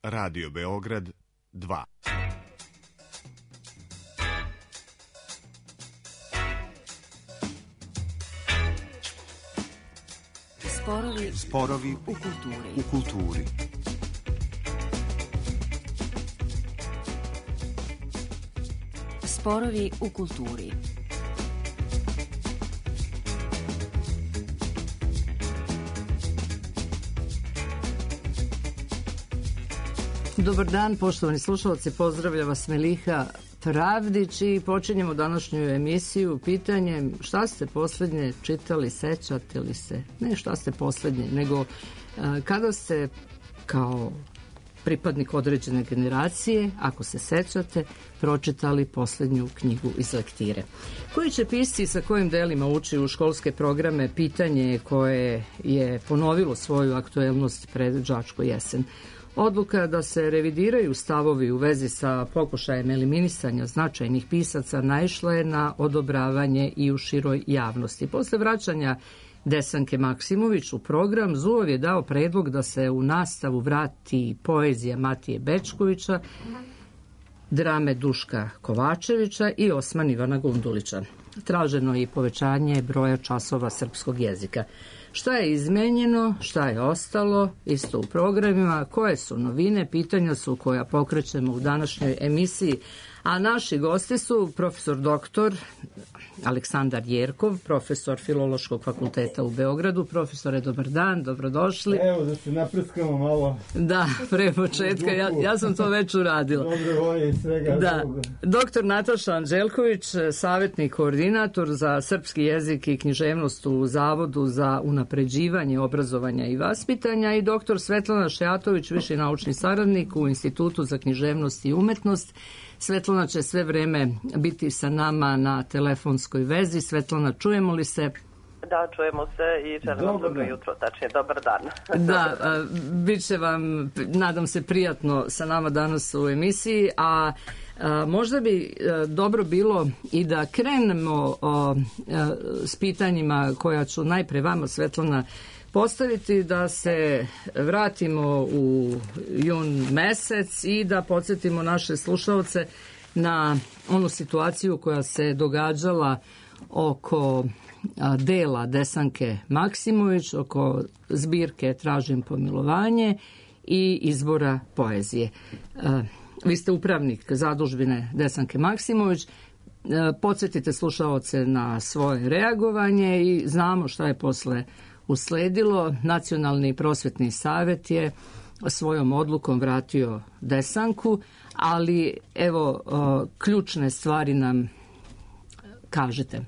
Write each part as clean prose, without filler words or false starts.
Radio Beograd 2. Sporovi u kulturi. Sporovi u kulturi. Dobar dan, poštovani slušalci, pozdravlja vas Meliha Travdić i počinjemo današnju emisiju pitanjem šta ste posljednje čitali, sećate li se? Ne šta ste posljednje, nego kada ste kao pripadnik određene generacije, ako se sećate, pročitali posljednju knjigu iz lektire. Koji će pisci sa kojim delima uči u školske programe, pitanje koje je ponovilo svoju aktuelnost pred đačku jesen. Odluka da se revidiraju stavovi u vezi sa pokušajem eliminisanja značajnih pisaca naišla je na odobravanje i u široj javnosti. Posle vraćanja Desanke Maksimović u program, Zuov je dao predlog da se u nastavu vrati poezija Matije Bečkovića, drame Duška Kovačevića i Osman Ivana Gundulića. Traženo je i povećanje broja časova srpskog jezika. Šta je izmenjeno, šta je ostalo, isto u programima, koje su novine, pitanja su koja pokrećemo u današnjoj emisiji, a naši gosti su profesor doktor Aleksandar Jerkov, profesor Filološkog fakulteta u Beogradu. Profesore, dobar dan, dobrodošli. Evo da se naprskamo malo. Da, pre početka, ja sam to već uradila. Dobre volje i svega. Da. Doktor Nataša Anđelković, savjetni koordinator za srpski jezik i književnost u Zavodu za unapređivanje obrazovanja i vaspitanja, i doktor Svetlana Šejatović, viši naučni saradnik u Institutu za književnost i umetnost. Svetlana će sve vreme biti sa nama na telefonskoj vezi. Svetlana, čujemo li se? Da, čujemo se i želim vam dobro jutro, tačnije dobar dan. Da, bit će vam, nadam se, prijatno sa nama danas u emisiji, a možda bi dobro bilo i da krenemo s pitanjima koja ću najpre vama, Svetlana, postaviti, da se vratimo u jun mesec i da podsjetimo naše slušalce na onu situaciju koja se događala oko dela Desanke Maksimović, oko zbirke Tražim pomilovanje i izbora poezije. Vi ste upravnik zadužbine Desanke Maksimović. Podsjetite slušalce na svoje reagovanje i znamo šta je posle usledilo. Nacionalni prosvetni savjet je svojom odlukom vratio Desanku, ali evo, ključne stvari nam kažete.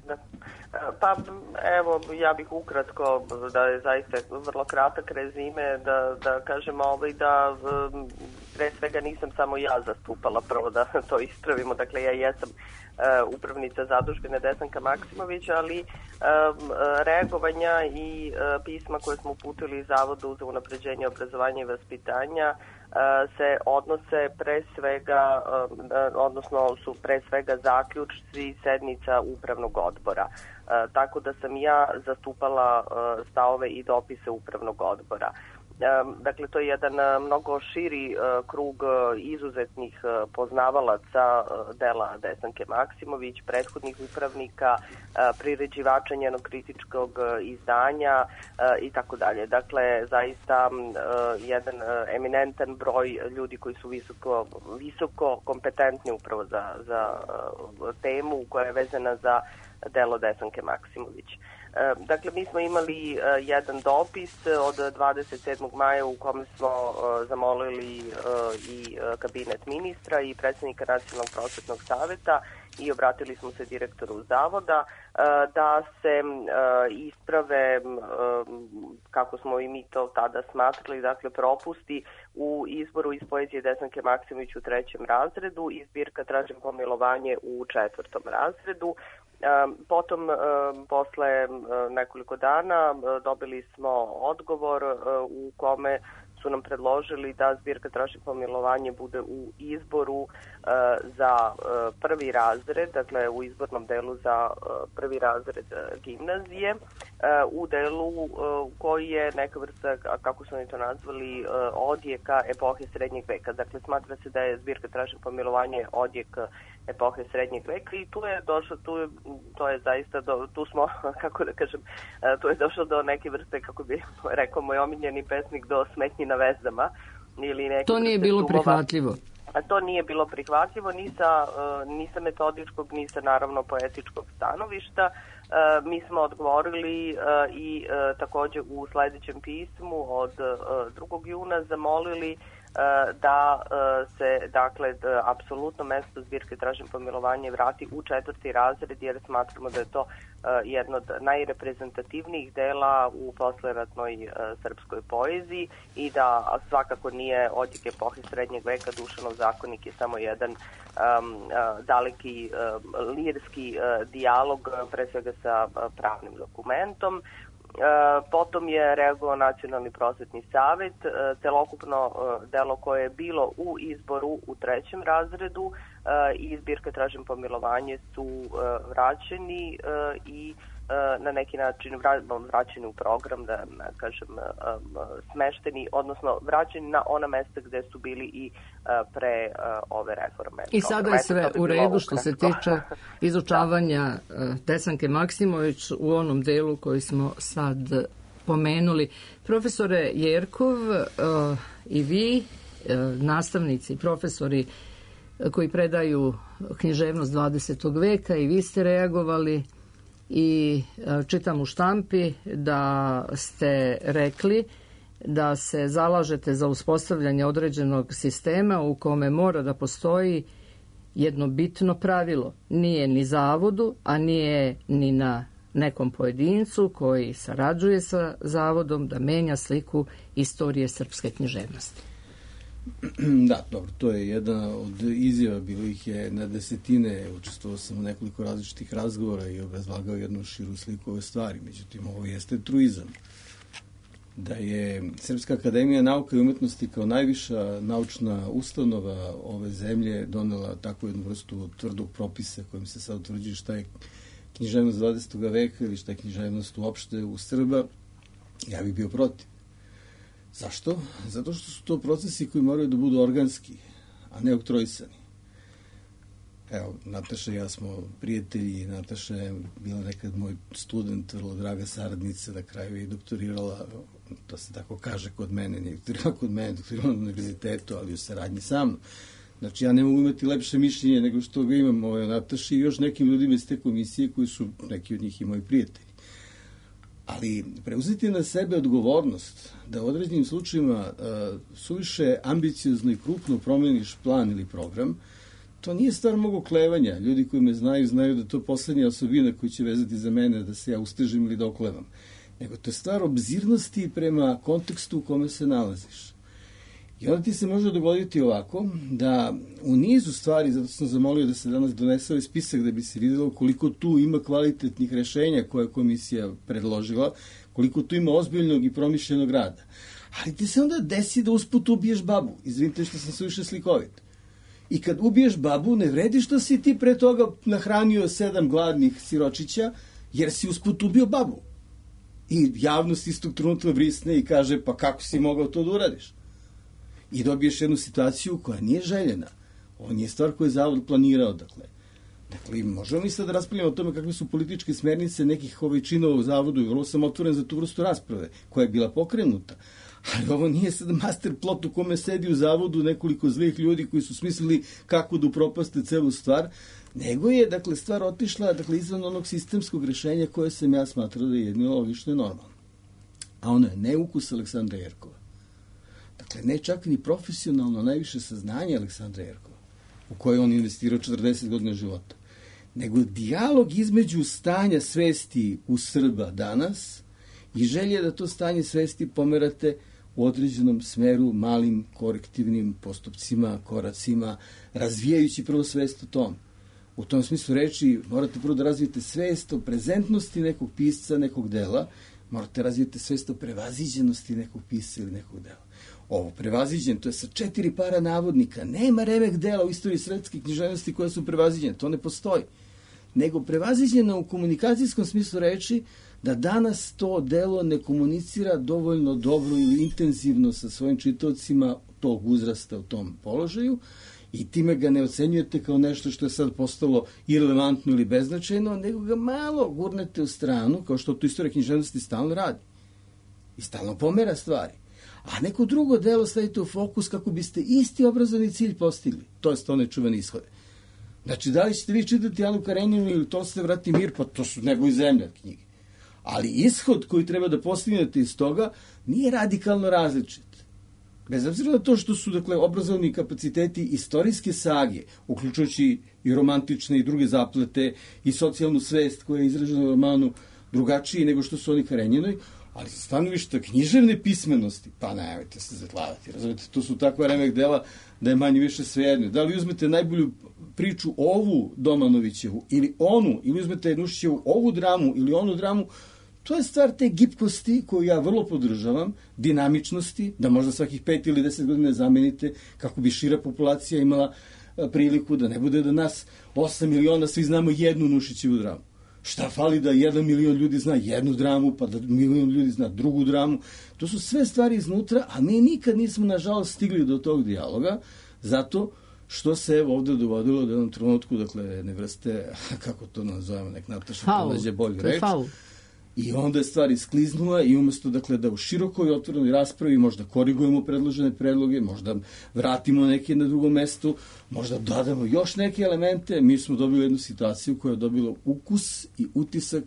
Pa evo, ja bih ukratko, da je zaista vrlo kratak rezime, da kažemo da pre svega nisam samo ja zastupala, prvo da to ispravimo, dakle ja jesam upravnica zadužbine Desanka Maksimović, ali reagovanja i pisma koje smo uputili Zavodu za unapređenje obrazovanja i vaspitanja se odnose pre svega, odnosno su pre svega zaključci sednica upravnog odbora. Tako da sam ja zastupala stavove i dopise upravnog odbora. Dakle, to je jedan mnogo širi krug izuzetnih poznavalaca dela Desanke Maksimović, prethodnih upravnika, priređivača njenog kritičkog izdanja i tako dalje. Dakle, zaista jedan eminentan broj ljudi koji su visoko kompetentni upravo za temu koja je vezana za delo Desanke Maksimović. Dakle, mi smo imali jedan dopis od 27. maja u kome smo zamolili i kabinet ministra i predsjednika Nacionalnog prosvetnog savjeta i obratili smo se direktoru Zavoda da se isprave, kako smo i mi to tada smatrali, dakle propusti u izboru iz poezije Desanke Maksimović u 3. razredu i zbirka Tražim pomilovanje u 4. razredu. Potom, posle nekoliko dana, dobili smo odgovor u kome su nam predložili da zbirka Tražim pomilovanje bude u izboru za 1. razred, dakle u izbornom delu za 1. razred gimnazije u delu koji je neka vrsta, kako su oni to nazvali, odjeka epohe srednjeg veka. Dakle, smatra se da je zbirka Tražim pomilovanje odjek epohe srednjeg veka i tu je došlo, to je zaista, tu smo, kako da kažem, tu je došlo do neke vrste, kako bi rekao moj omiljeni pesnik, do smetnji na vezdama. To nije bilo prihvatljivo. A to nije bilo prihvatljivo ni sa metodičkog, ni sa naravno poetičkog stanovišta. Mi smo odgovorili i takođe u sledećem pismu od 2. juna zamolili da se, dakle, apsolutno mesto zbirke Tražim pomilovanje vrati u 4. razred, jer smatramo da je to jedno od najreprezentativnijih dela u posleratnoj srpskoj poeziji i da svakako nije odjek epohe srednjeg veka. Dušanov zakonik je samo jedan daleki lirski dijalog, pre svega sa pravnim dokumentom. Potom je reagovao Nacionalni prosvetni savet, celokupno delo koje je bilo u izboru u 3. razredu i zbirka Tražim pomilovanje su vraćeni i na neki način vraćeni u program, da kažem, smešteni, odnosno vraćeni na ona mesta gde su bili i pre ove reforme. I sada je sve u redu što se tiče izučavanja Desanke Maksimović u onom delu koji smo sad pomenuli. Profesore Jerkov, i vi, nastavnici i profesori koji predaju književnost 20. veka, i vi ste reagovali i čitam u štampi da ste rekli da se zalažete za uspostavljanje određenog sistema u kome mora da postoji jedno bitno pravilo. Nije ni zavodu, a nije ni na nekom pojedincu koji sarađuje sa zavodom da menja sliku istorije srpske književnosti. Da, dobro, to je jedna od izjava, bilo ih je na desetine, učestvovao sam u nekoliko različitih razgovora i obrazlagao jednu širu sliku ove stvari, međutim, ovo jeste truizam. Da je Srpska akademija nauka i umetnosti kao najviša naučna ustanova ove zemlje donela takvu jednu vrstu tvrdog propisa kojim se sad utvrđuje šta je književnost 20. veka ili šta je književnost uopšte u Srba, ja bih bio protiv. Zašto? Zato što su to procesi koji moraju da budu organski, a ne oktroisani. Evo, Nataša i ja smo prijatelji, Nataša je bila nekad moj student, vrlo draga saradnica, na kraju je doktorirala, to se tako kaže kod mene, nije doktorirala kod mene, doktorirala na univerzitetu, ali u saradnji sa mnom. Znači, ja ne mogu imati lepše mišljenje nego što ga imam o Nataši i još nekim ljudima iz te komisije koji su, neki od njih i moji prijatelji. Ali preuzeti na sebe odgovornost da u određenim slučajima suviše ambiciozno i krupno promeniš plan ili program, to nije stvar mog oklevanja. Ljudi koji me znaju da to poslednja osobina koju će vezati za mene, da se ja ustežim ili da oklevam. Nego to je stvar obzirnosti prema kontekstu u kome se nalaziš. I onda ti se može dogoditi ovako, da u nizu stvari, zato sam zamolio da se danas donese ovaj spisak da bi se videlo koliko tu ima kvalitetnih rešenja koje je komisija predložila, koliko tu ima ozbiljnog i promišljenog rada. Ali ti se onda desi da usput ubiješ babu. Izvinite što sam suviše slikovit. I kad ubiješ babu, ne vredi što si ti pre toga nahranio 7 gladnih siročića, jer si usput ubio babu. I javnost istog trenutka vrisne i kaže, pa kako si mogao to da uradiš? I dobiješ jednu situaciju koja nije željena. Ovo nije stvar koju je zavod planirao, Dakle, možemo mi sad da raspravljamo o tome kakve su političke smernice nekih činova u zavodu i vrlo sam otvoren za tu vrstu rasprave koja je bila pokrenuta. Ali ovo nije sad master plot u kome sedi u zavodu nekoliko zlih ljudi koji su smislili kako da upropaste celu stvar, nego je, stvar otišla, izvan onog sistemskog rešenja koje sam ja smatrao da je jedno logično i normalno. A ono je ne ukus Aleksandra Jerkova. Dakle, ne čak ni profesionalno najviše saznanje Aleksandra Jerkova, u koje on investirao 40 godina života, nego dijalog između stanja svesti u Srba danas i želje da to stanje svesti pomerate u određenom smeru, malim korektivnim postupcima, koracima, razvijajući prvo svest o tom. U tom smislu reči morate prvo da razvijete svest o prezentnosti nekog pisca, nekog dela, morate razvijete svest o prevaziđenosti nekog pisca ili nekog dela. Ovo prevaziđen, to je sa 4 para navodnika. Nema remek dela u istoriji srpske književnosti koja su prevaziđene. To ne postoji. Nego prevaziđena u komunikacijskom smislu reči da danas to delo ne komunicira dovoljno dobro ili intenzivno sa svojim čitaocima tog uzrasta u tom položaju i time ga ne ocenjujete kao nešto što je sad postalo irelevantno ili beznačajno, nego ga malo gurnete u stranu, kao što to istorija književnosti stalno radi. I stalno pomera stvari. A neko drugo delo stavite u fokus kako biste isti obrazovni cilj postigli. To je onaj čuveni ishode. Znači, da li ćete vi čitati Anu Karenjinu ili Tolstoja Vrati mir, pa to su nebo i zemlja knjige. Ali ishod koji treba da postignete iz toga nije radikalno različit. Bez obzira na to što su, dakle, obrazovni kapaciteti istorijske sage, uključujući i romantične i druge zaplete i socijalnu svest koja je izražena u romanu drugačiji nego što su oni Karenjinoj, ali sa stanovišta književne pismenosti, pa nemojte se zatlavati, razumete, to su takva remek dela da je manje više svejedno. Da li uzmete najbolju priču ovu Domanovićevu ili onu, ili uzmete Nušićevu ovu dramu ili onu dramu, to je stvar te gibkosti koju ja vrlo podržavam, dinamičnosti, da možda svakih 5 ili 10 godina zamenite kako bi šira populacija imala priliku da ne bude da nas 8 miliona svi znamo jednu Nušićevu dramu. Šta fali da 1 milion ljudi zna jednu dramu, pa da milion ljudi zna drugu dramu. To su sve stvari iznutra, a mi nikad nismo, nažalost, stigli do tog dijaloga, zato što se ovde dovodilo do jednom trenutku, dakle, ne vrste, kako to nazovemo, nek Nataša pronađe bolju reč. I onda je stvar iskliznula i umesto, dakle, da u širokoj otvorenoj raspravi možda korigujemo predložene predloge, možda vratimo neke na drugom mestu, možda dodamo još neke elemente, mi smo dobili jednu situaciju koja je dobila ukus i utisak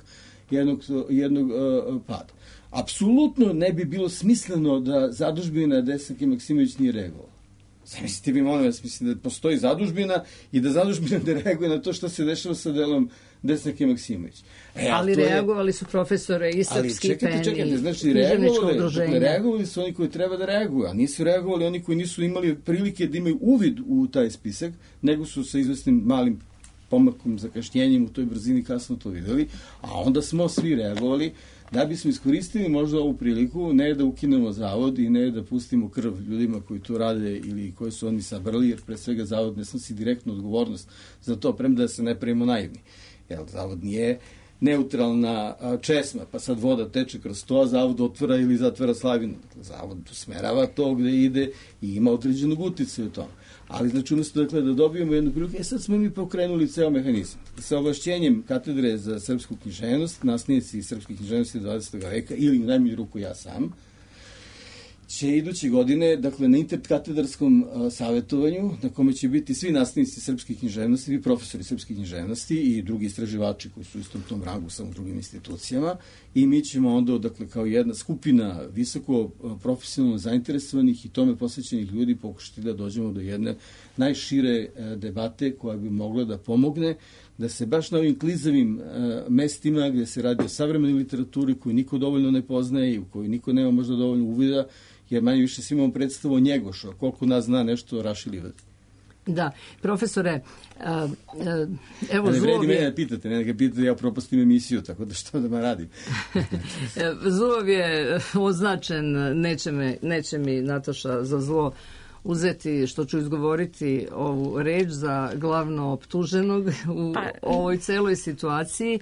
jednog pada. Apsolutno ne bi bilo smisleno da zadužbina Desanke Maksimović nije reagovala. Zamislite vi, molim vas, mislim da postoji zadužbina i da zadužbina ne reaguje na to što se dešava sa delom Desanke Maksimović. Ali reagovali su profesore i Srpski PEN i književničko udruženje. Reagovali su oni koji treba da reaguju, a nisu reagovali oni koji nisu imali prilike da imaju uvid u taj spisak, nego su sa izvesnim malim pomakom, zakašnjenjem u toj brzini kasno to videli, a onda smo svi reagovali da bismo iskoristili možda ovu priliku, ne da ukinemo zavod i ne da pustimo krv ljudima koji to rade ili koji su oni sabrali, jer pre svega zavod ne snosi direktnu odgovornost za to, premda se ne pravimo naivni. Jer zavod nije neutralna česma, pa sad voda teče kroz to, a zavod otvara ili zatvara slavinu. Dakle, zavod usmerava to gde ide i ima određenog uticaja u tom. Ali znači umesto, dakle, da dobijemo jednu priliku, sad smo mi pokrenuli ceo mehanizam. Sa ovlašćenjem katedre za srpsku književnost, nastavnici srpske književnosti 20. veka, ili u najmanju ruku ja sam, će iduće godine, dakle, na interkatedarskom savjetovanju, na kome će biti svi nastavnici srpske književnosti, i profesori srpske književnosti i drugi istraživači koji su u istom tom rangu sa u drugim institucijama, i mi ćemo onda, dakle, kao jedna skupina visoko profesionalno zainteresovanih i tome posvećenih ljudi pokušati da dođemo do jedne najšire debate koja bi mogla da pomogne da se baš na ovim klizavim mestima gde se radi o savremenoj literaturi koju niko dovoljno ne poznaje i u kojoj niko nema možda dovoljno uvida, jer manje više svi imamo predstavu o Njegošu, a koliko nas zna nešto o Raši Livadi. Da, profesore, evo ne Zulov vredi mene da pitate, ne da pitate, ja propustim emisiju, tako da što da me radim. Zulov je označen, neće mi Nataša za zlo uzeti što ću izgovoriti ovu reč za glavno optuženog u ovoj celoj situaciji.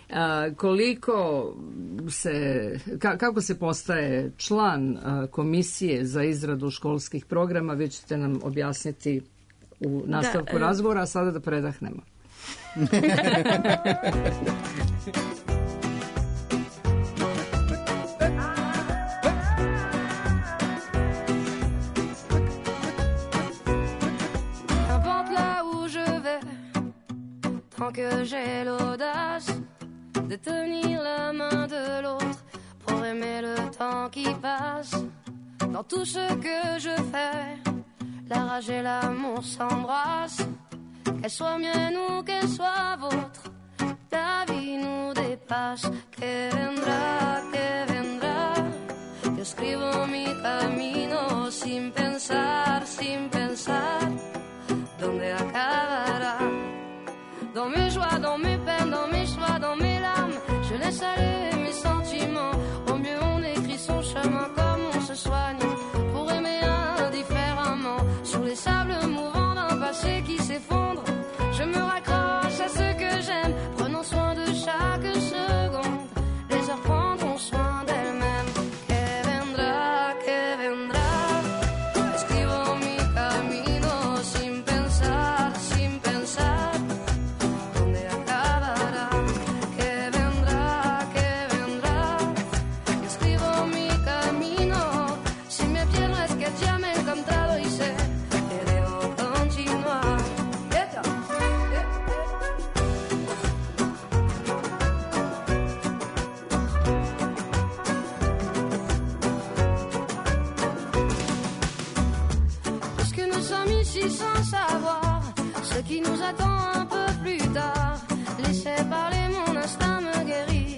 Kako se postaje član komisije za izradu školskih programa, vi ćete nam objasniti u nastavku razgovora, a sada da predahnemo. Tant que j'ai l'audace de tenir la main de l'autre pour aimer le temps qui passe. Dans tout ce que je fais, la rage et l'amour s'embrassent. Qu'elle soit mienne ou qu'elle soit vôtre, la vie nous dépasse. Que vendrá, yo escribo mi camino sin pensar, ¿dónde acabará? Dans mes joies, dans mes peines, dans mes choix, dans mes larmes, je laisse aller mes sentiments. Au mieux on écrit son chemin comme on se soigne, pour aimer indifféremment. Sur les sables mouvants d'un passé qui s'effondre, je me raccroche à ce que j'aime, prenant soin de chaque seconde. Les heures nous sommes ici sans savoir ce qui nous attend un peu plus tard. Laissez parler, mon instinct me guérit.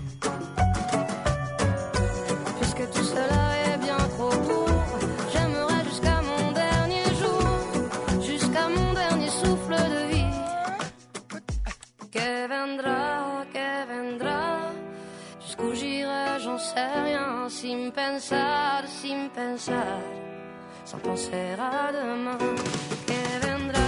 Puisque tout cela est bien trop court, j'aimerais jusqu'à mon dernier jour, jusqu'à mon dernier souffle de vie. Que vendra, jusqu'où j'irai, j'en sais rien, sin pensar, sans penser à demain. Que vendra,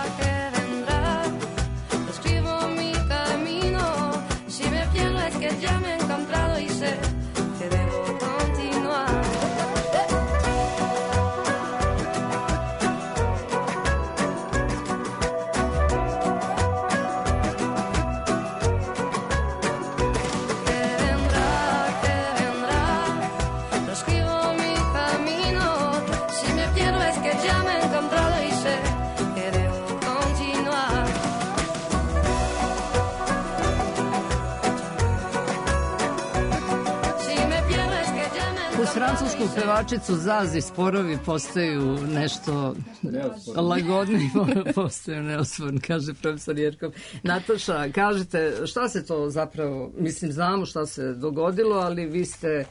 escribo mi camino, si me pierdo es que ya me he encontrado y sé que debo continuar. Francusku pevačicu Zazi sporovi postaju nešto lagodniji, postaju neosporni, kaže profesor Jerkov. Nataša, kažete, šta se to zapravo, mislim, znamo šta se dogodilo, ali vi ste...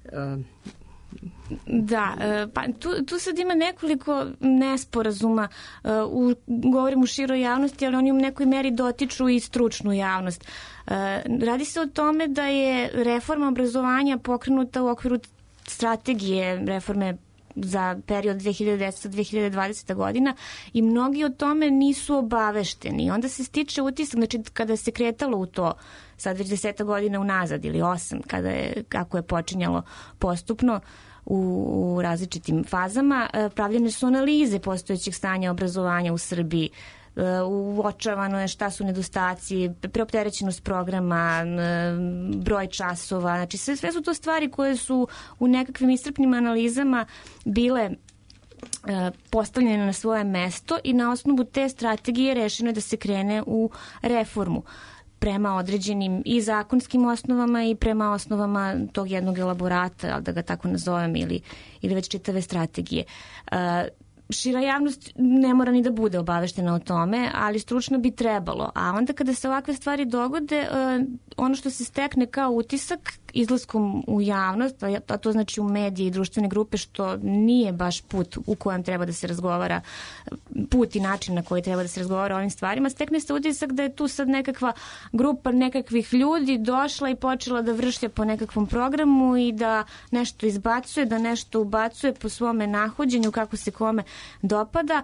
Da, pa tu sad ima nekoliko nesporazuma, govorim u široj javnosti, ali oni u nekoj meri dotiču i stručnu javnost. Radi se o tome da je reforma obrazovanja pokrenuta u okviru strategije reforme za period 2010-2020 godina i mnogi o tome nisu obavešteni. Onda se stiče utisak, znači kada se kretalo u to, sad već 10 godina unazad ili 8, kako je počinjalo postupno u različitim fazama, pravljene su analize postojećeg stanja obrazovanja u Srbiji, uočavano je šta su nedostaci, preopterećenost programa, broj časova, znači sve su to stvari koje su u nekakvim iscrpnim analizama bile postavljene na svoje mesto i na osnovu te strategije rešeno je da se krene u reformu prema određenim i zakonskim osnovama i prema osnovama tog jednog elaborata, da ga tako nazovem, ili već čitave strategije. Šira javnost ne mora ni da bude obaveštena o tome, ali stručno bi trebalo. A onda kada se ovakve stvari dogode, ono što se stekne kao utisak izlaskom u javnost, a to znači u medije i društvene grupe, što nije baš put u kojem treba da se razgovara, put i način na koji treba da se razgovara o ovim stvarima, stekne se utisak da je tu sad nekakva grupa nekakvih ljudi došla i počela da vršlja po nekakvom programu i da nešto izbacuje, da nešto ubacuje po svome nahođenju, kako se kome dopada,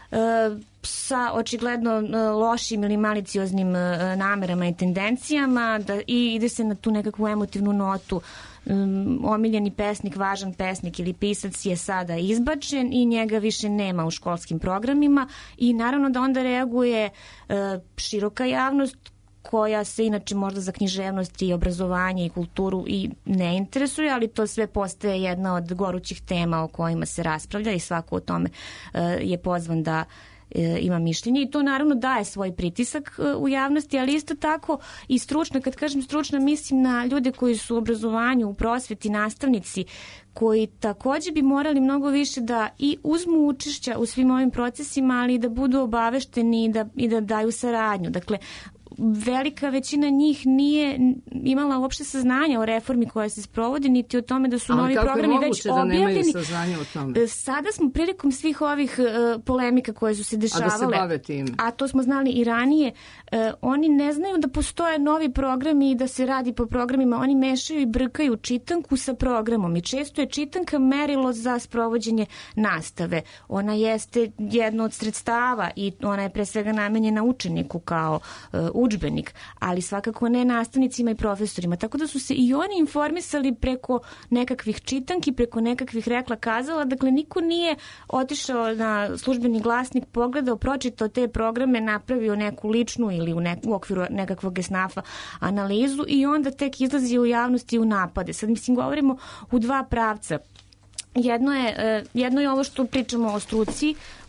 sa očigledno lošim ili malicioznim namerama i tendencijama, i ide se na tu nekakvu emotivnu notu. Omiljeni pesnik, važan pesnik ili pisac je sada izbačen i njega više nema u školskim programima i naravno da onda reaguje široka javnost koja se inače možda za književnost i obrazovanje i kulturu i ne interesuje, ali to sve postaje jedna od gorućih tema o kojima se raspravlja i svako o tome je pozvan da ima mišljenje i to naravno daje svoj pritisak u javnosti, ali isto tako i stručno. Kad kažem stručno, mislim na ljude koji su u obrazovanju, u prosveti, nastavnici, koji takođe bi morali mnogo više da i uzmu učešća u svim ovim procesima, ali i da budu obavešteni i da daju saradnju. Dakle, velika većina njih nije imala uopšte saznanja o reformi koja se sprovodi, niti o tome da su novi programi već objavljeni. Sada smo prilikom svih ovih polemika koje su se dešavale, a da se bave tim, a to smo znali i ranije, oni ne znaju da postoje novi programi i da se radi po programima. Oni mešaju i brkaju čitanku sa programom i često je čitanka merilo za sprovođenje nastave. Ona jeste jedno od sredstava i ona je pre svega namenjena učeniku kao udžbenik, ali svakako ne nastavnicima i profesorima. Tako da su se i oni informisali preko nekakvih čitanki, preko nekakvih rekla kazala. Dakle, niko nije otišao na službeni glasnik, pogledao, pročitao te programe, napravio neku ličnu ili u okviru nekakvog esnafa analizu i onda tek izlazi u javnosti u napade. Sad, mislim, govorimo u dva pravca. Jedno je ovo što pričamo o struci,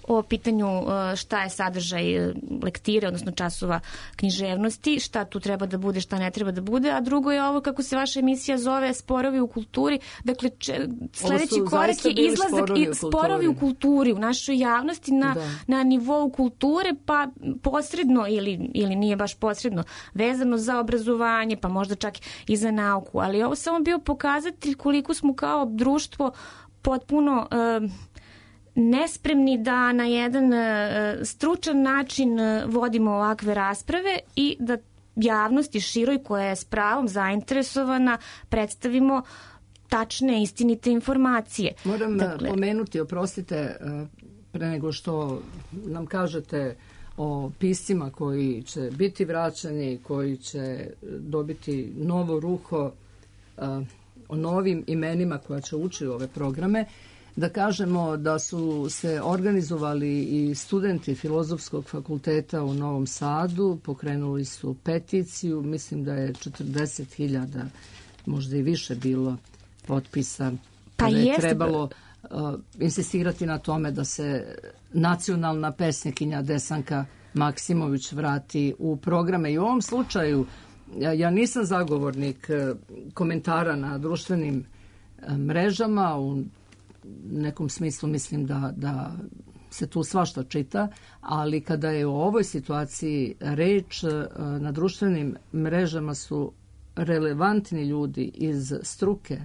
o pitanju šta je sadržaj lektire, odnosno časova književnosti, šta tu treba da bude, šta ne treba da bude, a drugo je ovo kako se vaša emisija zove Sporovi u kulturi. Dakle, sledeći korak je izlazak i sporovi u kulturi, u našoj javnosti na nivou kulture, pa posredno ili nije baš posredno, vezano za obrazovanje, pa možda čak i za nauku. Ali ovo samo bio pokazatelj koliko smo kao društvo potpuno nespremni da na jedan stručan način vodimo ovakve rasprave i da javnosti široj koja je s pravom zainteresovana predstavimo tačne, istinite informacije. Moram pomenuti, oprostite, pre nego što nam kažete o piscima koji će biti vraćani, koji će dobiti novo ruho, o novim imenima koja će ući u ove programe, da kažemo da su se organizovali i studenti Filozofskog fakulteta u Novom Sadu, pokrenuli su peticiju, mislim da je 40.000, možda i više bilo potpisa, pa da je trebalo insistirati na tome da se nacionalna pesnikinja Desanka Maksimović vrati u programe. I u ovom slučaju ja nisam zagovornik komentara na društvenim mrežama, u nekom smislu mislim da se tu svašta čita, ali kada je u ovoj situaciji reč, na društvenim mrežama su relevantni ljudi iz struke,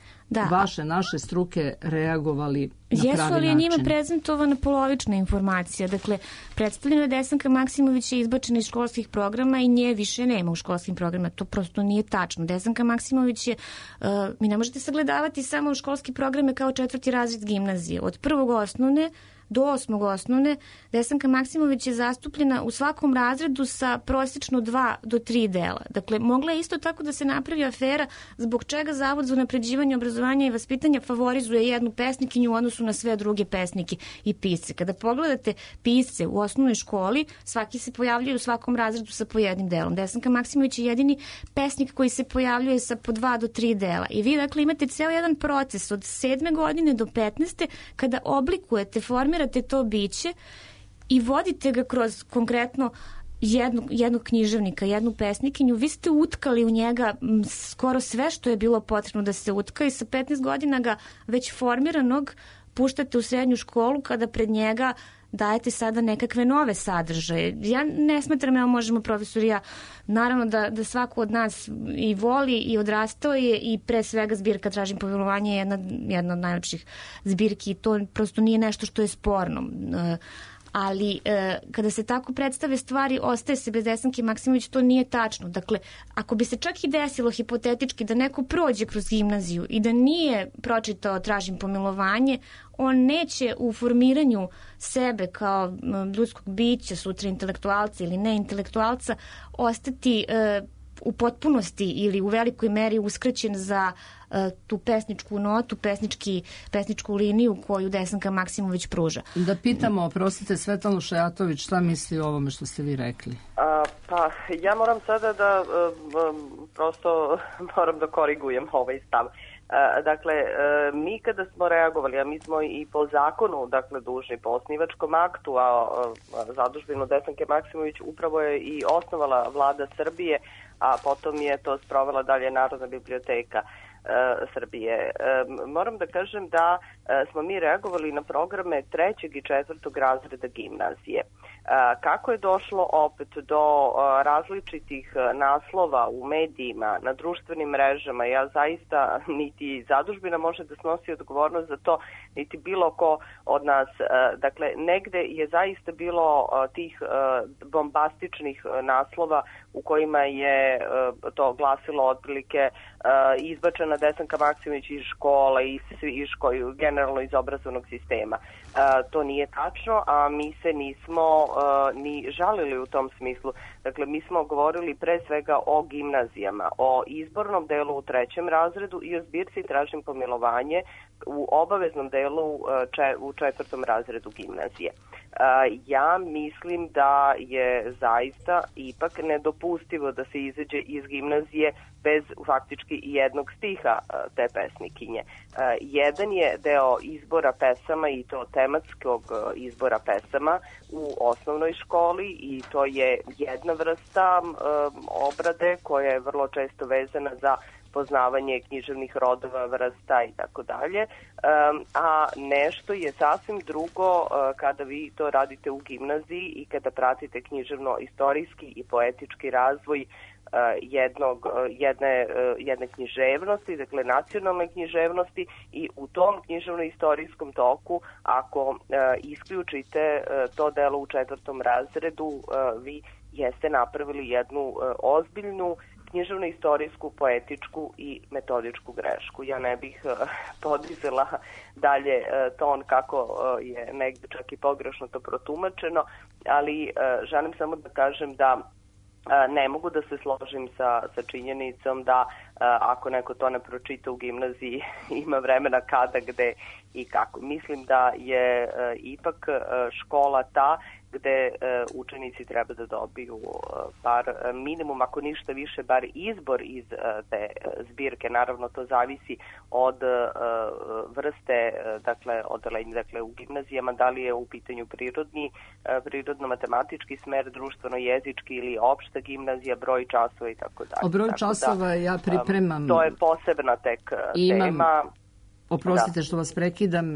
vaše, naše struke reagovali na pravi način. Jesu, ali je njima prezentovana polovična informacija. Dakle, predstavljena Desanka Maksimović je izbačena iz školskih programa i nje više nema u školskim programima. To prosto nije tačno. Desanka Maksimović je, mi ne možete sagledavati samo školski programe kao 4. razred gimnazije. Od 1. osnovne do 8. osnovne, Desanka Maksimović je zastupljena u svakom razredu sa prosječno 2 do 3 dela. Dakle, mogla je isto tako da se napravi afera zbog čega Zavod za unapređivanje obrazovanja i vaspitanja favorizuje jednu pesnikinju u odnosu na sve druge pesnike i pisce. Kada pogledate pisce u osnovnoj školi, svaki se pojavljuje u svakom razredu sa po jednim delom. Desanka Maksimović je jedini pesnik koji se pojavljuje sa po 2 do 3 dela. I vi, dakle, imate ceo jedan proces od 7. godine do 15. kada oblikujete, formirate to biće i vodite ga kroz konkretno jednog književnika, jednu pesnikinju. Vi ste utkali u njega skoro sve što je bilo potrebno da se utka i sa 15 godina ga već formiranog puštate u srednju školu kada pred njega dajete sada nekakve nove sadržaje. Ja ne smatram, evo možemo profesor i ja, naravno da svako od nas i voli i odrastao je i pre svega zbirka Tražim pomilovanje je jedna od najlepših zbirki i to prosto nije nešto što je sporno. Ali kada se tako predstave stvari, ostaje se bez Desanke Maksimović, to nije tačno. Dakle, ako bi se čak i desilo hipotetički da neko prođe kroz gimnaziju i da nije pročitao Tražim pomilovanje, on neće u formiranju sebe kao ljudskog bića, sutra intelektualca ili neintelektualca, ostati u potpunosti ili u velikoj meri uskraćen za tu pesničku notu, pesničku liniju koju Desanka Maksimović pruža. Da pitamo, oprostite, Svetlanu Šajatović, šta misli o ovome što ste vi rekli? Pa, ja moram sada da prosto moram da korigujem ovaj stav. Dakle, mi kada smo reagovali, a mi smo i po zakonu, dakle, dužni po osnivačkom aktu, a zadužbinu Desanke Maksimović upravo je i osnovala vlada Srbije, a potom je to sprovela dalje Narodna biblioteka Srbije. Moram da kažem da smo mi reagovali na programe 3. i 4. razreda gimnazije. Kako je došlo opet do različitih naslova u medijima, na društvenim mrežama, ja zaista niti zadužbina može da snosi odgovornost za to, niti bilo ko od nas. Dakle, negde je zaista bilo tih bombastičnih naslova u kojima je to glasilo otprilike izbačena Desanka Maksimović iz škola i generalno iz obrazovnog sistema. To nije tačno, a mi se nismo ni žalili u tom smislu. Dakle, mi smo govorili pre svega o gimnazijama, o izbornom delu u 3. razredu i o zbirci Tražim pomilovanje, u obaveznom delu u 4. razredu gimnazije. Ja mislim da je zaista ipak nedopustivo da se izađe iz gimnazije bez faktički jednog stiha te pesnikinje. Jedan je deo izbora pesama i to tematskog izbora pesama u osnovnoj školi i to je jedna vrsta obrade koja je vrlo često vezana za poznavanje književnih rodova, vrsta i tako dalje, a nešto je sasvim drugo kada vi to radite u gimnaziji i kada pratite književno-istorijski i poetički razvoj jedne književnosti, dakle nacionalne književnosti, i u tom književno-istorijskom toku ako isključite to delo u 4. razredu, vi jeste napravili jednu ozbiljnu književno-istorijsku, poetičku i metodičku grešku. Ja ne bih podizela dalje ton kako je negde čak i pogrešno to protumačeno, ali želim samo da kažem da ne mogu da se složim sa činjenicom da ako neko to ne pročita u gimnaziji ima vremena kada, gde i kako. Mislim da je ipak škola ta gde učenici treba da dobiju bar minimum, ako ništa više, bar izbor iz te zbirke. Naravno, to zavisi od vrste, dakle, odeljenja, dakle, u gimnazijama, da li je u pitanju prirodno-matematički smer, društveno-jezički ili opšta gimnazija, broj časova i tako dalje. O broju časova ja pripremam. To je posebna tek tema. Oprostite što vas prekidam,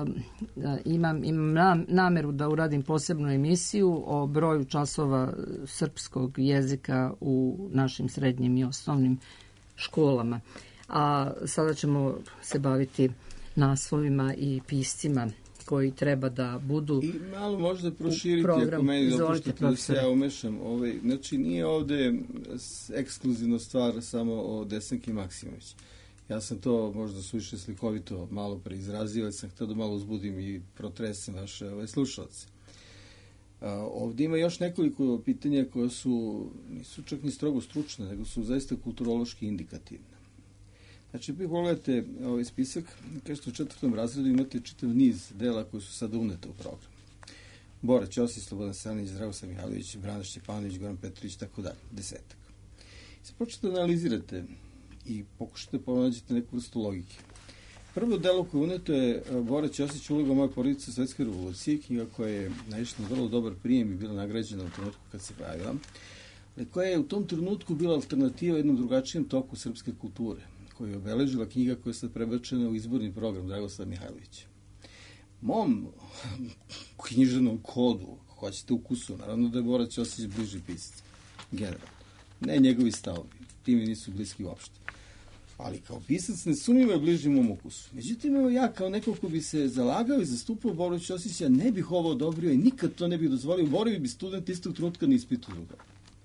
imam nameru da uradim posebnu emisiju o broju časova srpskog jezika u našim srednjim i osnovnim školama. A sada ćemo se baviti naslovima i piscima koji treba da budu i malo možda proširiti, ako meni dopuštate da se ja umešam. Znači, nije ovde ekskluzivna stvar samo o Desanki Maksimović. Ja sam to možda suviše slikovito malo preizrazio, ali sam htio da malo uzbudim i protresem vaše slušalce. Ovdje ima još nekoliko pitanja koja nisu čak ni strogo stručne, nego su zaista kulturološki indikativne. Znači, vi pogledate ovaj spisak, kažete u 4. razredu imate čitav niz dela koji su sada unete u program. Bora Ćosić, Slobodan Selinić, Dragoslav Mihajlović, Brana Šćepanović, Goran Petrović, tako dalje, 10. Sad počnete da analizirate i pokušate pronađete neku vrstu logike. Prvo delo koje uneto je Bora Ćosić, Uloga moje porodice u Svetskoj revoluciji, knjiga koja je naišla na vrlo dobar prijem i bila nagrađena u trenutku kad se pojavila, ali koja je u tom trenutku bila alternativa jednom drugačijem toku srpske kulture, koju je obeležila knjiga koja je sad prebačena u izborni program Dragoslava Mihajlovića. Mom književnom kodu, ako hoćete ukusu, naravno da je Bora Ćosić bliži pisac, generalno. Ne njegovi stavovi, ti mi nisu bliski uopšte. Ali kao pisac nesumnjivo je bliži mom ukusu. Međutim, evo ja kao neko ko bi se zalagao i zastupao Boru Ćosića, ne bih ovo odobrio i nikad to ne bih dozvolio. Borio bi student istog trenutka na ispitu druga.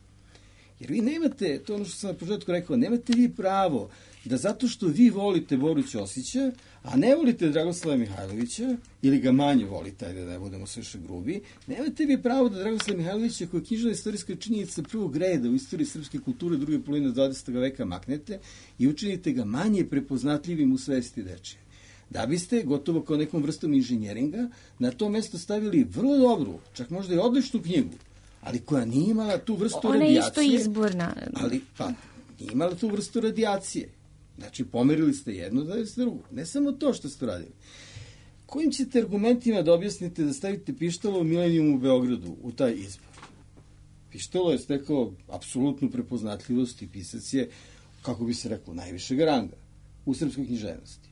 Jer vi nemate, to je ono što sam na početku rekao, nemate vi pravo da zato što vi volite Boru Ćosića, a ne volite Dragoslava Mihajlovića, ili ga manje volite, ajde da ne budemo sve še grubi, nemate vi pravo da Dragoslava Mihajlovića, koja je knjižna istorijska činjenica prvog reda u istoriji srpske kulture druge polovine 20. veka, maknete i učinite ga manje prepoznatljivim u svesti dečije. Da biste, gotovo kao nekom vrstom inženjeringa, na to mesto stavili vrlo dobru, čak možda i odličnu knjigu, ali koja nije imala tu vrstu radijacije. Ona je isto izborna. Ali, nije imala tu vrstu radijacije. Znači, pomerili ste jedno, da ste drugo. Ne samo to što ste radili. Kojim ćete argumentima da objasnite da stavite pištolo u Milenijumu u Beogradu u taj izbor? Pištolo je stekao apsolutnu prepoznatljivost i pisac je, kako bi se reklo, najvišeg ranga u srpskoj književnosti.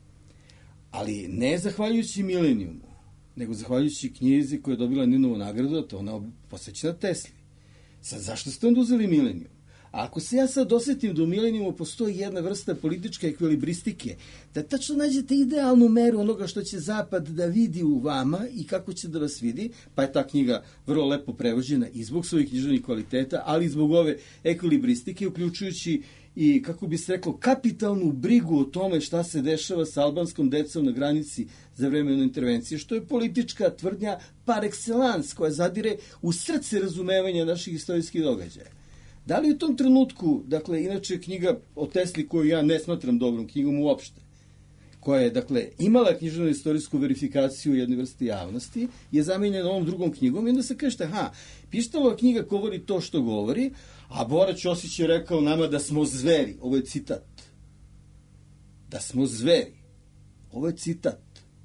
Ali ne zahvaljujući Milenijumu, nego zahvaljujući knjizi koja je dobila Ninovu nagradu, a to ona posvećena Tesli. Sad, zašto ste onda uzeli Milenijum? A ako se ja sad osjetim da u Milenijumu postoji jedna vrsta političke ekvilibristike, da tačno nađete idealnu meru onoga što će Zapad da vidi u vama i kako će da vas vidi, pa je ta knjiga vrlo lepo prevođena i zbog svojih književnih kvaliteta, ali i zbog ove ekvilibristike, uključujući i, kako bi se reklo, kapitalnu brigu o tome šta se dešava sa albanskom decom na granici za vreme intervencije, što je politička tvrdnja par excellence, koja zadire u srce razumevanja naših istorijskih događaja. Da li u tom trenutku, dakle, inače knjiga o Tesli koju ja ne smatram dobrom knjigom uopšte, koja je, dakle, imala književno-istorijsku verifikaciju jedne vrste javnosti, je zamenjena ovom drugom knjigom i onda se kažete, Pištalova knjiga govori to što govori, a Bora Ćosić je rekao nama da smo zveri. Ovo je citat. Da smo zveri. Ovo je citat.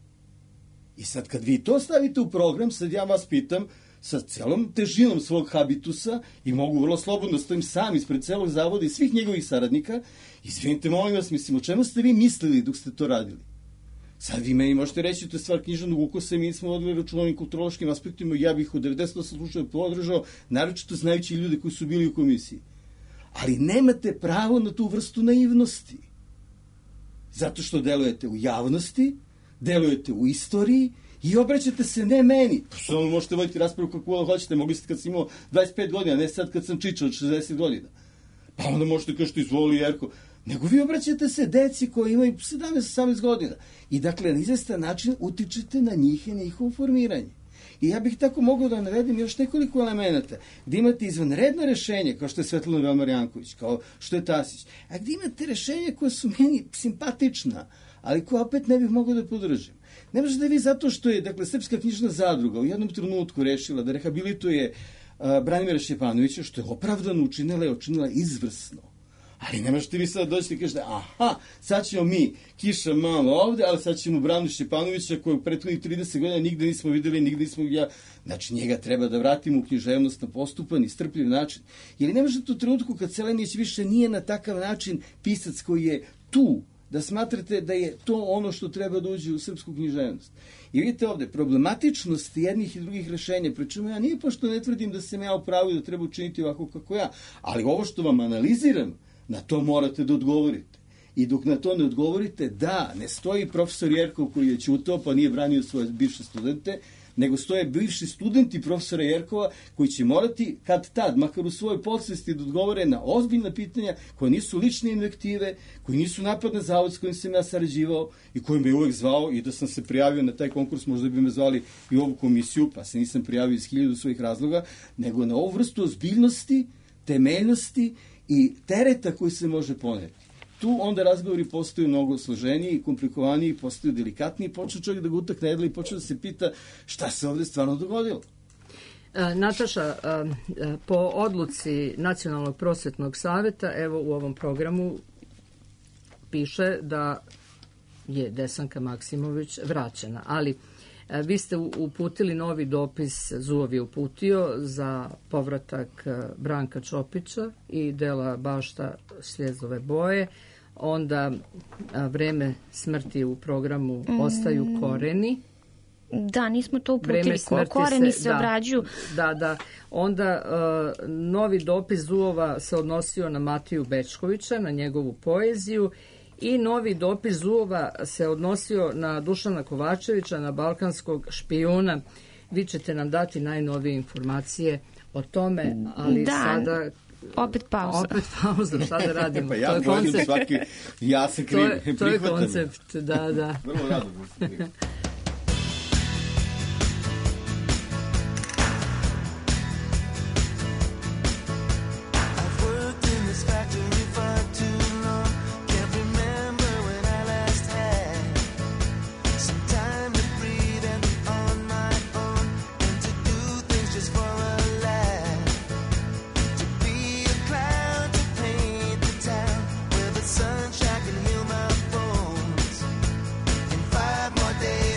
I sad kad vi to stavite u program, sad ja vas pitam, sa celom težinom svog habitusa i mogu vrlo slobodno stojim sam ispred celog zavoda i svih njegovih saradnika, izvinite, molim vas, o čemu ste vi mislili dok ste to radili? Sad vi meni možete reći, to je stvar književnog ukusa i mi smo odveli računovim kulturološkim aspektima, ja bih u 98 slučaju podržao, naročito znajući ljude koji su bili u komisiji. Ali nemate pravo na tu vrstu naivnosti. Zato što delujete u javnosti, delujete u istoriji i obraćate se ne meni. Samo možete voditi raspravu kako hoćete, mogli ste kad sam imao 25 godina, ne sad kad sam čičao od 60 godina. Pa onda možete kažete, izvoli Jerko. Nego vi obraćate se deci koji imaju 17-18 godina. I dakle, na izvestan način utičete na njih i na njihovo formiranje. I ja bih tako mogao da navedem još nekoliko elemenata, gde imate izvanredno rešenje, kao što je Svetlana Velmar Janković, kao što je Tasić, a gde imate rešenje koje su meni simpatična, ali koje opet ne bih mogao da podržim. Ne možete vi zato što je, dakle, Srpska knjižna zadruga u jednom trenutku rešila da rehabilituje Branimira Šćepanovića, što je opravdano učinila izvrsno. Ali ne možete vi sad doći i kažete, sad ćemo mi, kiša malo ovde, ali sad ćemo Branu Šćepanovića, kojeg prethodnih 30 godina nigde nismo videli, nigde nismo vidjeli. Znači, njega treba da vratimo u književnost na postupan i strpljiv način. Jer ne možete u trenutku kad Selenić više nije na takav način pisac koji je tu, da smatrate da je to ono što treba da uđe u srpsku književnost. I vidite ovde, problematičnost jednih i drugih rešenja, pričemu ja nije pošto ne tvrdim da sam ja u pravu i da treba učiniti ovako kako ja, ali ovo što vam analiziram, na to morate da odgovorite. I dok na to ne odgovorite, da, ne stoji profesor Jerkov koji je ćutao pa nije branio svoje bivše studente, nego stoje bivši studenti profesora Jerkova koji će morati kad tad, makar u svojoj podsvesti, da odgovore na ozbiljna pitanja koje nisu lične invektive, koji nisu napad na zavod s kojim sam ja sarađivao i kojim bi uvek zvao, i da sam se prijavio na taj konkurs, možda bi me zvali i u ovu komisiju, pa se nisam prijavio iz 1000 svojih razloga, nego na ovu vrstu ozbiljnosti, temeljnosti i tereta koji se može poneti. Tu onda razgovori postaju mnogo složeniji i komplikovaniji, postaju delikatniji, počne čovjek da ga utakne jedla i počne da se pita šta se ovde stvarno dogodilo. Nataša, po odluci Nacionalnog prosvetnog saveta, evo u ovom programu piše da je Desanka Maksimović vraćena, ali vi ste uputili novi dopis, Zuov je uputio za povratak Branka Čopića i dela Bašta Sljezove boje, onda Vreme smrti u programu Ostaju koreni. Da, nismo to uputili, koreni se obrađuju. Da. Onda novi dopis Zuova se odnosio na Matiju Bečkovića, na njegovu poeziju, i novi dopis Zuova se odnosio na Dušana Kovačevića, na balkanskog špijuna. Vi ćete nam dati najnovije informacije o tome, ali sada... Opet pauza, šta da radimo? Pa ja gledam svaki, ja se kriv. To je koncept, da. Vrlo rado da se days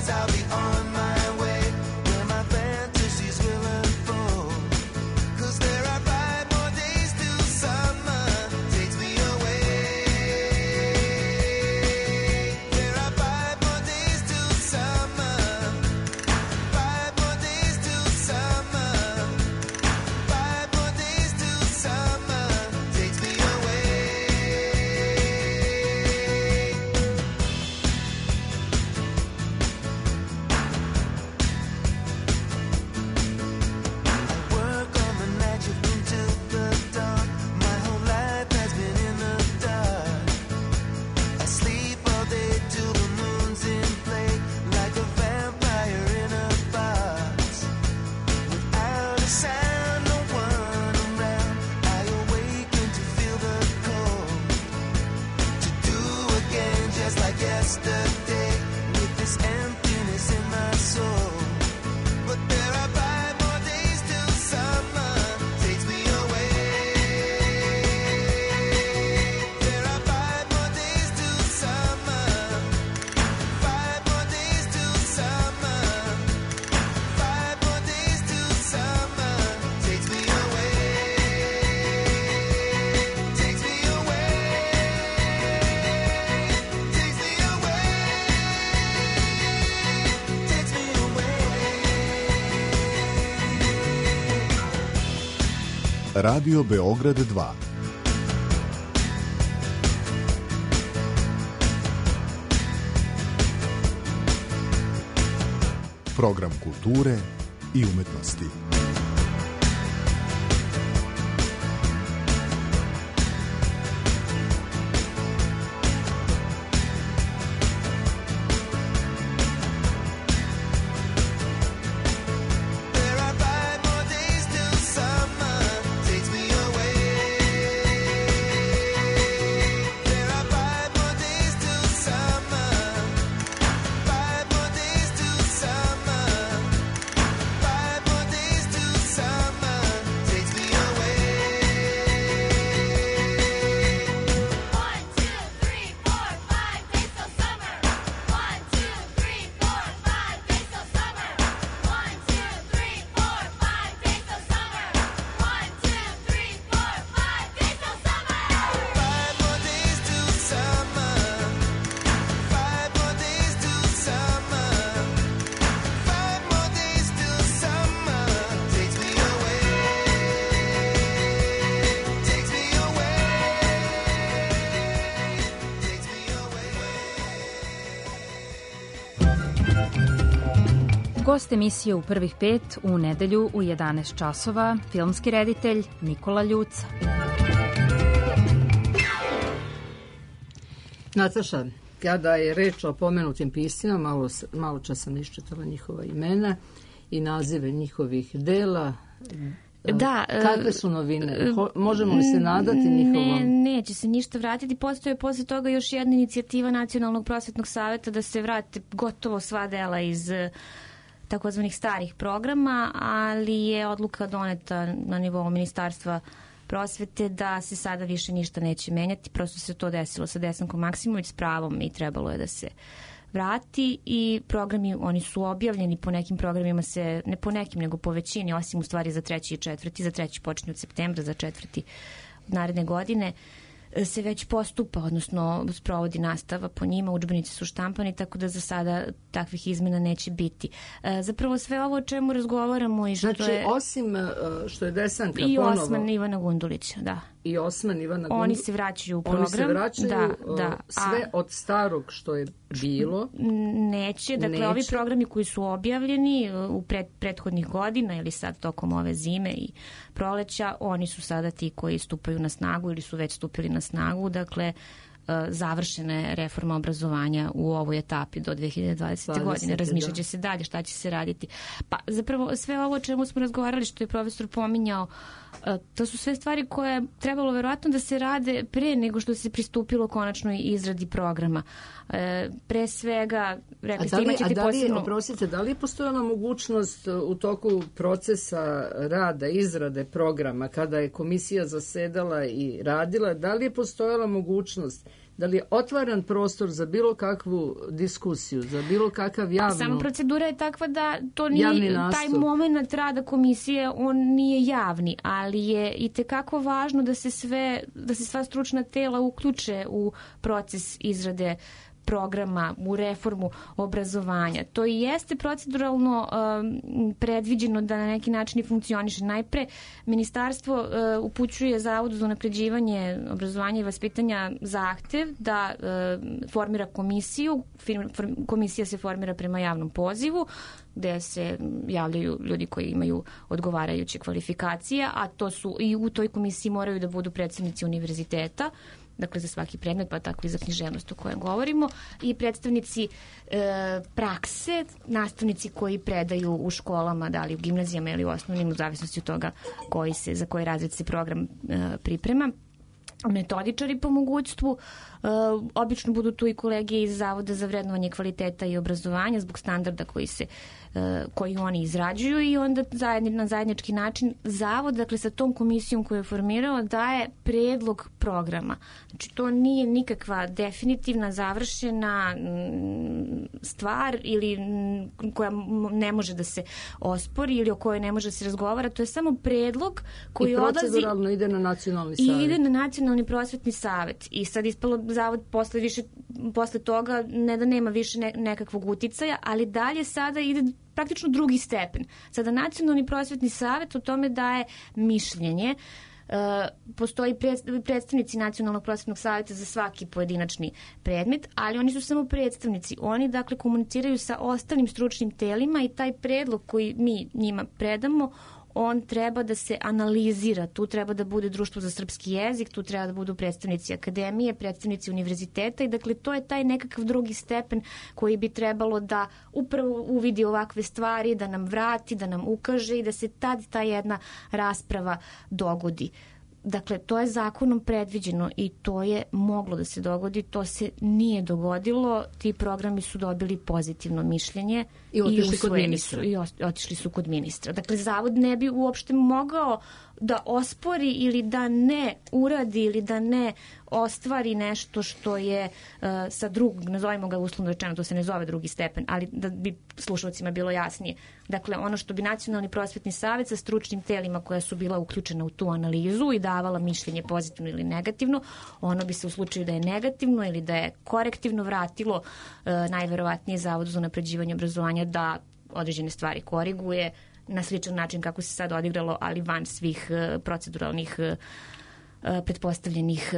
Radio Beograd 2. Program kulture i umetnosti. Gost emisije u prvih 5 u nedelju u 11 časova, filmski reditelj Nikola Ljuca. Nataša, kada je reč o pomenutim piscima, malo čas sam iščitala njihova imena i nazive njihovih dela. Da, kakve su novine? Možemo li se nadati njihovom? Neće se ništa vratiti. Postoje posle toga još jedna inicijativa Nacionalnog prosvetnog saveta da se vrate gotovo sva dela iz takozvanih starih programa, ali je odluka doneta na nivou Ministarstva prosvete da se sada više ništa neće menjati. Prosto se to desilo sa Desankom Maksimović s pravom i trebalo je da se vrati i programi, oni su objavljeni, po nekim programima se, ne po nekim, nego po većini, osim u stvari za 3. i 4. Za 3. počinje od septembra, za 4. od naredne godine se već postupa, odnosno sprovodi nastava po njima, udžbenici su štampani, tako da za sada takvih izmena neće biti. Zapravo sve ovo o čemu razgovaramo i što znači, je... osim što je Desanka i ponovo... Osman Ivana Gundulića, da. I Osman Ivana Gundulića. Oni se vraćaju u program. Oni se vraćaju da. sve od starog što je bilo. Neće. Dakle, ovi programi koji su objavljeni u prethodnih godina ili sad tokom ove zime i proleća, oni su sada ti koji stupaju na snagu ili su već stupili na snagu. Dakle, završena je reforma obrazovanja u ovoj etapi do 2020. godine. Razmišljat će se dalje šta će se raditi. Pa zapravo sve ovo o čemu smo razgovarali, što je profesor pominjao, to su sve stvari koje je trebalo verovatno da se rade pre nego što se pristupilo konačnoj izradi programa. Pre svega, rekli ste, imaćete posebno... Oprostite, da li je postojala mogućnost u toku procesa rada, izrade programa, kada je komisija zasedala i radila, da li je postojala mogućnost, da li je otvaran prostor za bilo kakvu diskusiju, za bilo kakav javno... Sama procedura je takva da to nije, taj moment rada komisije, on nije javni, ali je i tekako važno da se sva stručna tela uključe u proces izrade programa, u reformu obrazovanja. To i jeste proceduralno predviđeno da na neki način i funkcioniše. Najpre, ministarstvo upućuje Zavodu za unapređivanje obrazovanja i vaspitanja zahtev da formira komisiju. Komisija se formira prema javnom pozivu, gde se javljaju ljudi koji imaju odgovarajuće kvalifikacije, a to su i u toj komisiji moraju da budu predstavnici univerziteta, dakle za svaki predmet, pa tako i za književnost o kojem govorimo, i predstavnici prakse, nastavnici koji predaju u školama, da li u gimnazijama ili u osnovnim, u zavisnosti od toga za koji razred se program priprema. Metodičari po mogućstvu, obično budu tu i kolege iz Zavoda za vrednovanje kvaliteta i obrazovanja zbog standarda koji oni izrađuju, i onda na zajednički način Zavod, dakle sa tom komisijom koju je formirao, daje predlog programa. Znači to nije nikakva definitivna, završena stvar ili koja ne može da se ospori ili o kojoj ne može da se razgovara, to je samo predlog koji odlazi... I proceduralno ide na nacionalni savjet. I ide na nacionalni prosvetni savet. I sad ispalo Zavod posle toga ne da nema više nekakvog uticaja, ali dalje sada ide praktično drugi stepen. Sada Nacionalni prosvetni savet o tome daje mišljenje. Postoji predstavnici Nacionalnog prosvetnog saveta za svaki pojedinačni predmet, ali oni su samo predstavnici. Oni, dakle, komuniciraju sa ostalim stručnim telima i taj predlog koji mi njima predamo, on treba da se analizira. Tu treba da bude Društvo za srpski jezik, tu treba da budu predstavnici akademije, predstavnici univerziteta i dakle to je taj nekakav drugi stepen koji bi trebalo da upravo uvidi ovakve stvari, da nam vrati, da nam ukaže i da se tad ta jedna rasprava dogodi. Dakle, to je zakonom predviđeno i to je moglo da se dogodi, to se nije dogodilo, ti programi su dobili pozitivno mišljenje i otišli su kod ministra. Dakle, zavod ne bi uopšte mogao da ospori ili da ne uradi ili da ne ostvari nešto što je sa drugog, nazovimo ga uslovno rečeno, to se ne zove drugi stepen, ali da bi slušalcima bilo jasnije. Dakle, ono što bi Nacionalni prosvetni savet sa stručnim telima koja su bila uključena u tu analizu i davala mišljenje pozitivno ili negativno, ono bi se u slučaju da je negativno ili da je korektivno vratilo najverovatnije Zavodu za unapređivanje obrazovanja da određene stvari koriguje na sličan način kako se sad odigralo, ali van svih proceduralnih pretpostavljenih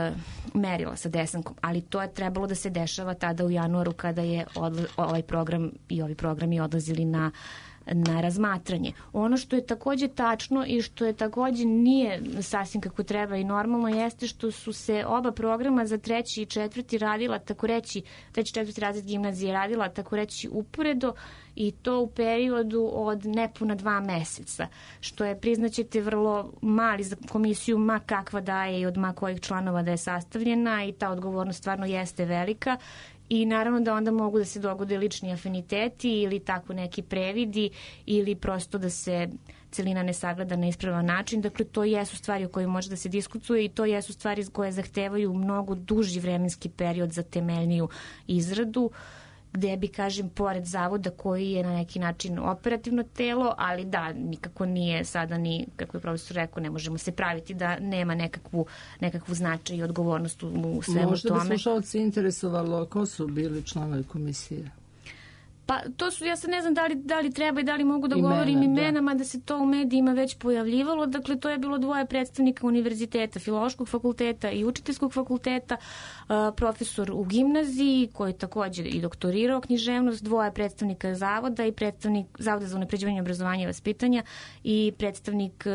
merila sa desankom. Ali to je trebalo da se dešava tada u januaru kada je ovaj program i ovi programi odlazili na razmatranje. Ono što je takođe tačno i što je takođe nije sasvim kako treba i normalno jeste što su se oba programa za 3. i 4. radila, tako reći, 3. i 4. razred gimnazije radila, tako reći, uporedo i to u periodu od nepuna 2 meseca, što je, priznaćete, vrlo mali za komisiju, ma kakva da je i od ma kojih članova da je sastavljena i ta odgovornost stvarno jeste velika. I naravno da onda mogu da se dogode lični afiniteti ili tako neki previdi ili prosto da se celina ne sagleda na ispravan način. Dakle, to jesu stvari o kojima može da se diskutuje i to jesu stvari koje zahtevaju mnogo duži vremenski period za temeljniju izradu, gde bi, kažem, pored zavoda koji je na neki način operativno telo, ali da, nikako nije sada ni, kako je profesor rekao, ne možemo se praviti da nema nekakvu značaj i odgovornost u svemu tome. Možda bi slušalci interesovalo ko su bili članovi komisije? Pa to su, ja sad ne znam da li treba i da li mogu da govorim imenama, da se to u medijima već pojavljivalo. Dakle, to je bilo 2 predstavnika univerziteta, Filološkog fakulteta i Učiteljskog fakulteta, profesor u gimnaziji koji je takođe i doktorirao književnost, 2 predstavnika zavoda i predstavnik Zavoda za unapređivanje obrazovanja i vaspitanja i predstavnik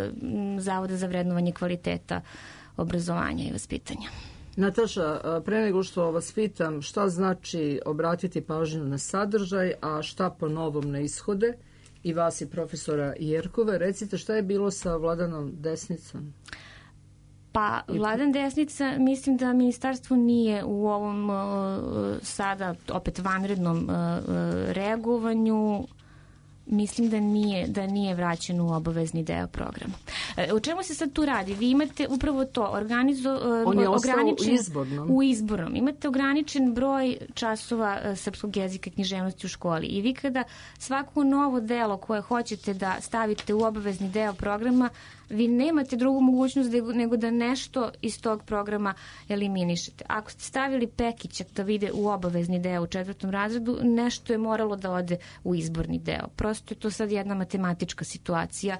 Zavoda za vrednovanje kvaliteta obrazovanja i vaspitanja. Nataša, pre nego što vas pitam šta znači obratiti pažnju na sadržaj, a šta po novom na ishode, i vas i profesora Jerkove, recite šta je bilo sa Vladanom Desnicom? Pa, Vladan Desnica, mislim da ministarstvo nije u ovom sada opet vanrednom reagovanju, mislim da nije vraćen u obavezni deo programa. O čemu se sad tu radi? Vi imate upravo to, on je ostao u izbornom. Imate ograničen broj časova srpskog jezika i književnosti u školi i vi kada svako novo delo koje hoćete da stavite u obavezni deo programa, vi nemate drugu mogućnost nego da nešto iz tog programa eliminišete. Ako ste stavili Pekića da vide u obavezni deo u 4. razredu, nešto je moralo da ode u izborni deo. Prosto je to sad jedna matematička situacija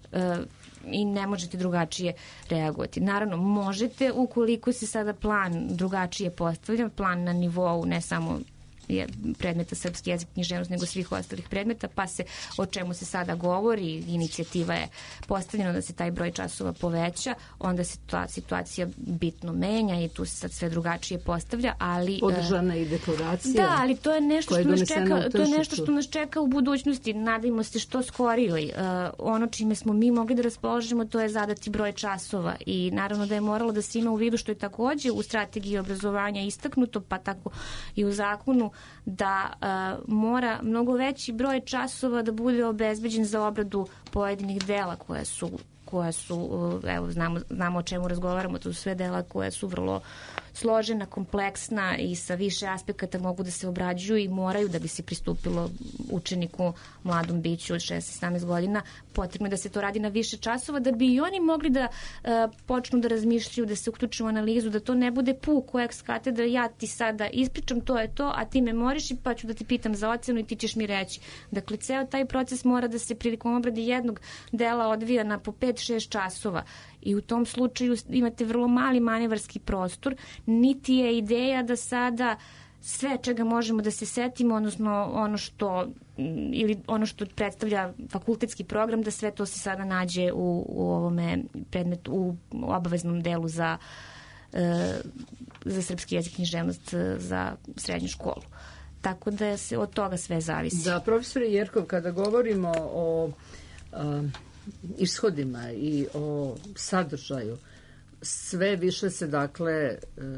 i ne možete drugačije reagovati. Naravno, možete ukoliko se sada plan drugačije postavlja, plan na nivou ne samo predmeta srpski jezik, književnost, nego svih ostalih predmeta, pa se o čemu se sada govori, inicijativa je postavljena da se taj broj časova poveća, onda se ta situacija bitno menja i tu se sad sve drugačije postavlja, ali podržana i deklaracija. Da, ali to je nešto što nas čeka, to je nešto što nas čeka u budućnosti. Nadajmo se što skorije. Ono čime smo mi mogli da raspoložimo, to je zadati broj časova i naravno da je moralo da se ima u vidu, što je takođe u strategiji obrazovanja istaknuto, pa tako i u zakonu, da mora mnogo veći broj časova da bude obezbeđen za obradu pojedinih dela koja su, evo, znamo o čemu razgovaramo, to su sve dela koja su vrlo složena, kompleksna i sa više aspekata mogu da se obrađuju i moraju da bi se pristupilo učeniku, mladom biću od 16-17 godina. Potrebno je da se to radi na više časova da bi i oni mogli da počnu da razmišljaju, da se uključuju u analizu, da to ne bude puk ex katedra, ja ti sada ispričam, to je to, a ti memoriši pa ću da ti pitam za ocenu i ti ćeš mi reći. Dakle, ceo taj proces mora da se prilikom obrade jednog dela odvija na po 5-6 časova. I u tom slučaju imate vrlo mali manevarski prostor, niti je ideja da sada sve čega možemo da se setimo, odnosno ono što predstavlja fakultetski program, da sve to se sada nađe u ovome predmetu, u obaveznom delu za srpski jezik i književnost za srednju školu. Tako da se od toga sve zavisi. Da, profesore Jerkov, kada govorimo o ishodima i o sadržaju, sve više se, dakle,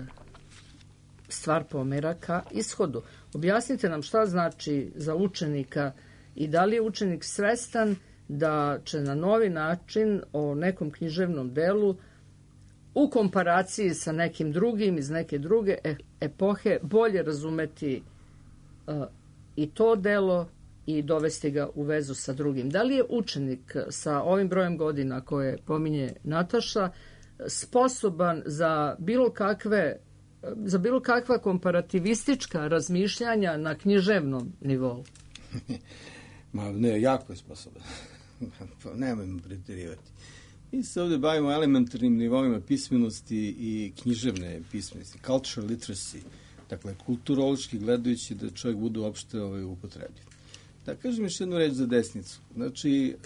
stvar pomera ka ishodu. Objasnite nam šta znači za učenika i da li je učenik svestan da će na novi način o nekom književnom delu u komparaciji sa nekim drugim iz neke druge epohe bolje razumeti i to delo i dovesti ga u vezu sa drugim. Da li je učenik sa ovim brojem godina koje pominje Nataša sposoban za bilo kakva komparativistička razmišljanja na književnom nivou? Ma ne, jako je sposoban. Nemojmo preterivati. Mi se ovde bavimo elementarnim nivoima pismenosti i književne pismenosti, cultural literacy, dakle, kulturološki gledajući da čovjek bude uopšte upotrebljiv. Da kažem još jednu reč za desnicu. Znači,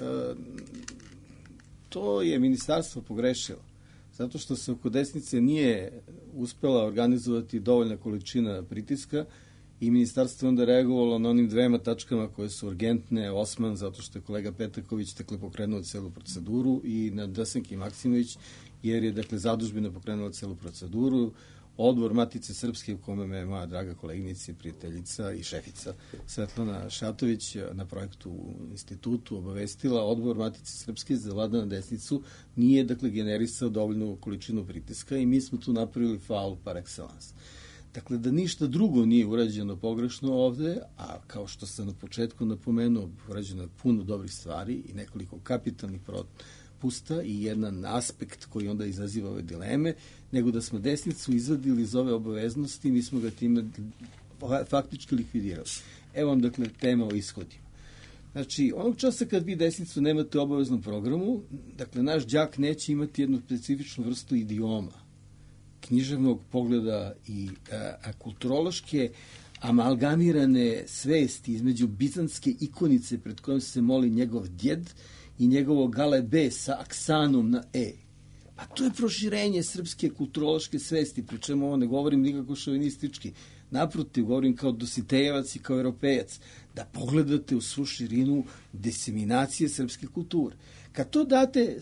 to je ministarstvo pogrešilo, zato što se oko desnice nije uspela organizovati dovoljna količina pritiska i ministarstvo onda reagovalo na onim 2 tačkama koje su urgentne, Osman, zato što je kolega Petaković pokrenuo celu proceduru, i na Desanki Maksimović, jer je, zadužbina pokrenula celu proceduru. Odbor Matice Srpske, u kome me moja draga koleginica, prijateljica i šefica Svetlana Šatović na projektu u institutu obavestila, Odbor Matice Srpske za Vladana desnicu nije, generisao dovoljnu količinu pritiska i mi smo tu napravili faul par excellence. Dakle, da ništa drugo nije urađeno pogrešno ovde, a kao što sam na početku napomenuo, urađeno je puno dobrih stvari i nekoliko kapitalnih pusta i jedan aspekt koji onda izaziva ove dileme, nego da smo desnicu izvadili iz ove obaveznosti, mi smo ga time faktički likvidirali. Evo vam, tema o ishodima. Znači, onog časa kad vi desnicu nemate u obaveznom programu, naš đak neće imati jednu specifičnu vrstu idioma, književnog pogleda i kulturološke amalgamirane svesti između bizantske ikonice pred kojom se moli njegov djed i njegovo galebe sa aksanom na e. Pa to je proširenje srpske kulturološke svesti, pri čemu ovo ne govorim nikako šovinistički. Naprotiv, govorim kao Dositejevac i kao europejac, da pogledate u svu širinu diseminacije srpske kulture. Kad to date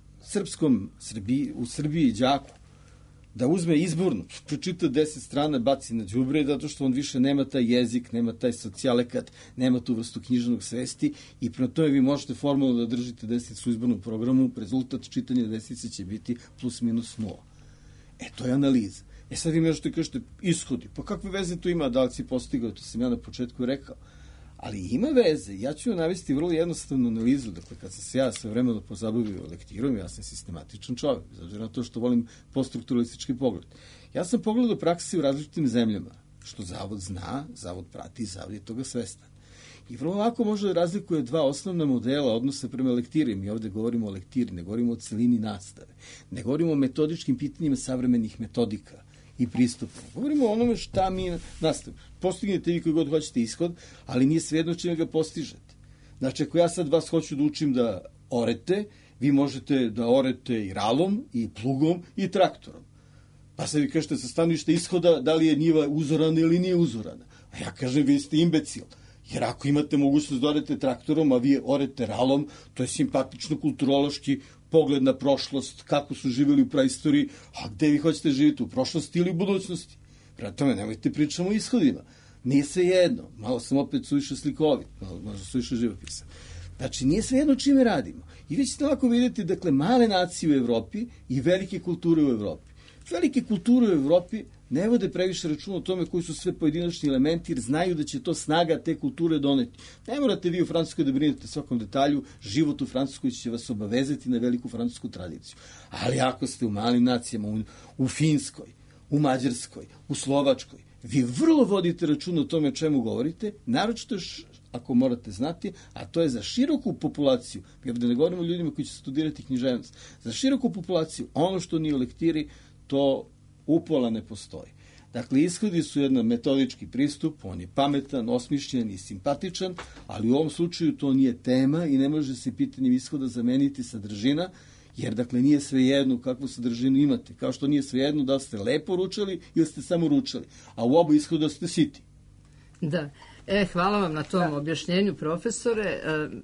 u Srbiji đaku, da uzme izborno, pročita 10 strana, baci na đubre, zato što on više nema taj jezik, nema taj socijalekat, nema tu vrstu književnog svesti i prema tome vi možete formalno da držite desnicu u izbornom programu, rezultat čitanja desnice će biti plus minus 0. To je analiza. Sad vi možete kažete ishodi, pa kakve veze to ima, da li si postigao, to sam ja na početku rekao. Ali ima veze. Ja ću navesti vrlo jednostavnu analizu. Dakle, kad sam se ja sve vremeno pozabavio lektirom, ja sam sistematičan čovjek, zato na to što volim poststrukturalistički pogled. Ja sam pogledao praksi u različitim zemljama, što Zavod zna, Zavod prati i Zavod je toga svestan. I vrlo lako može da razlikuje 2 osnovna modela odnosa prema lektiri. Mi ovde govorimo o lektiri, ne govorimo o celini nastave, ne govorimo o metodičkim pitanjima savremenih metodika i pristupa. Govorimo o onome šta mi nastavimo. Postignete vi koji god hoćete ishod, ali nije svejedno čime ga postižete. Znači, ako ja sad vas hoću da učim da orete, vi možete da orete i ralom, i plugom, i traktorom. Pa sad vi kažete sa stanovišta ishoda da li je njiva uzorana ili nije uzorana. A ja kažem, vi ste imbecil. Jer ako imate mogućnost da orete traktorom, a vi orete ralom, to je simpatično kulturološki pogled na prošlost, kako su živjeli u praistoriji, a gde vi hoćete živjeti, u prošlosti ili u budućnosti? Prema tome, nemojte pričamo o ishodima. Nije sve jedno. Malo sam opet suviše slikovit, možda suviše živopisan. Znači, nije svejedno čime radimo. I vi ćete ovako vidjeti, dakle, male nacije u Evropi i velike kulture u Evropi. Velike kulture u Evropi ne vode previše računa o tome koji su sve pojedinačni elementi, jer znaju da će to snaga te kulture doneti. Ne morate vi u Francuskoj da brinete svakom detalju, život u Francuskoj će vas obavezati na veliku francusku tradiciju. Ali ako ste u malim nacijama, u Finskoj, u Mađarskoj, u Slovačkoj, vi vrlo vodite računa o tome o čemu govorite, naročito ako morate znati, a to je za široku populaciju, jer da ne govorimo o ljudima koji će studirati književnost, za široku populaciju, ono što nije u lektiri, to upola ne postoji. Dakle, ishodi su jedan metodički pristup, on je pametan, osmišljen i simpatičan, ali u ovom slučaju to nije tema i ne može se pitanjem ishoda zameniti sadržina, jer, dakle, nije svejedno kakvu sadržinu imate. Kao što nije svejedno da li ste lepo ručali ili ste samo ručali, a u oba ishoda ste siti. Da. Hvala vam na tom objašnjenju, profesore.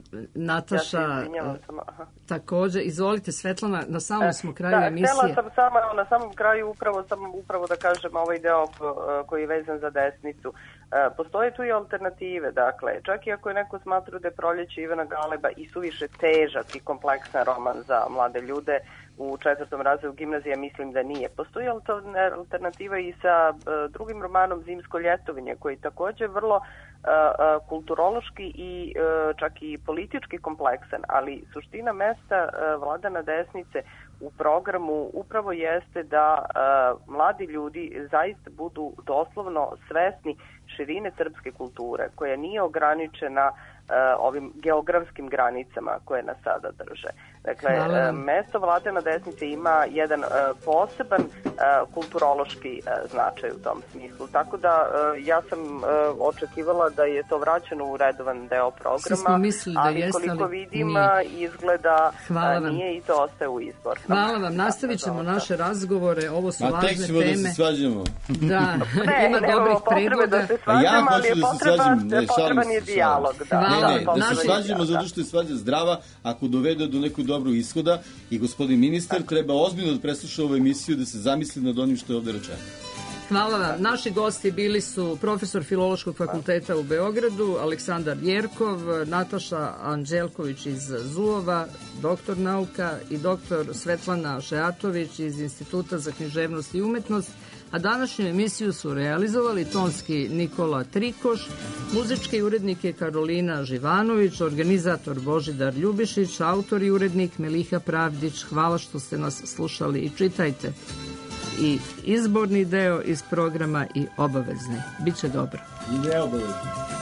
Nataša, također, izvolite, Svetlana, na samom smo kraju emisije. Htjela sam samo na samom kraju upravo da kažem ovaj deo koji je vezan za desnicu. Postoje tu i alternative, dakle, čak i ako je neko smatra da je Proljeće Ivana Galeba i suviše težak i kompleksan roman za mlade ljude u 4. razredu gimnazije, mislim da nije. Postoji alternativa i sa drugim romanom Zimsko ljetovanje, koji je također vrlo kulturološki i čak i politički kompleksan, ali suština mesta Vladana Desnice u programu upravo jeste da mladi ljudi zaista budu doslovno svesni širine srpske kulture, koja nije ograničena ovim geografskim granicama koje nas sada drže. Dakle, mesto Vladana Desnice ima jedan poseban kulturološki značaj u tom smislu. Tako da ja sam očekivala da je to vraćeno u redovan deo programa, ali koliko vidim izgleda nije i to ostaje u izbor. Hvala vam, nastavit ćemo naše razgovore, ovo su važne teme. Tek ćemo da se svađamo. Da, ima dobrih predloga. Da se svađamo, ali je potreban je dijalog. Da se svađamo zato što je svađa zdrava ako dovede do nekog dobrog ishoda i gospodin ministar treba ozbiljno da presluša ovu emisiju, da se zamisli nad onim što je ovde rečeno. Hvala vam. Naši gosti bili su profesor Filološkog fakulteta u Beogradu, Aleksandar Jerkov, Nataša Anđelković iz Zuova, doktor nauka, i doktor Svetlana Šeatović iz Instituta za književnost i umetnost, a današnju emisiju su realizovali tonski Nikola Trikoš, muzički urednik je Karolina Živanović, organizator Božidar Ljubišić, autor i urednik Meliha Pravdić. Hvala što ste nas slušali i čitajte i izborni deo iz programa i obavezni. Biće dobro. I neobavezni.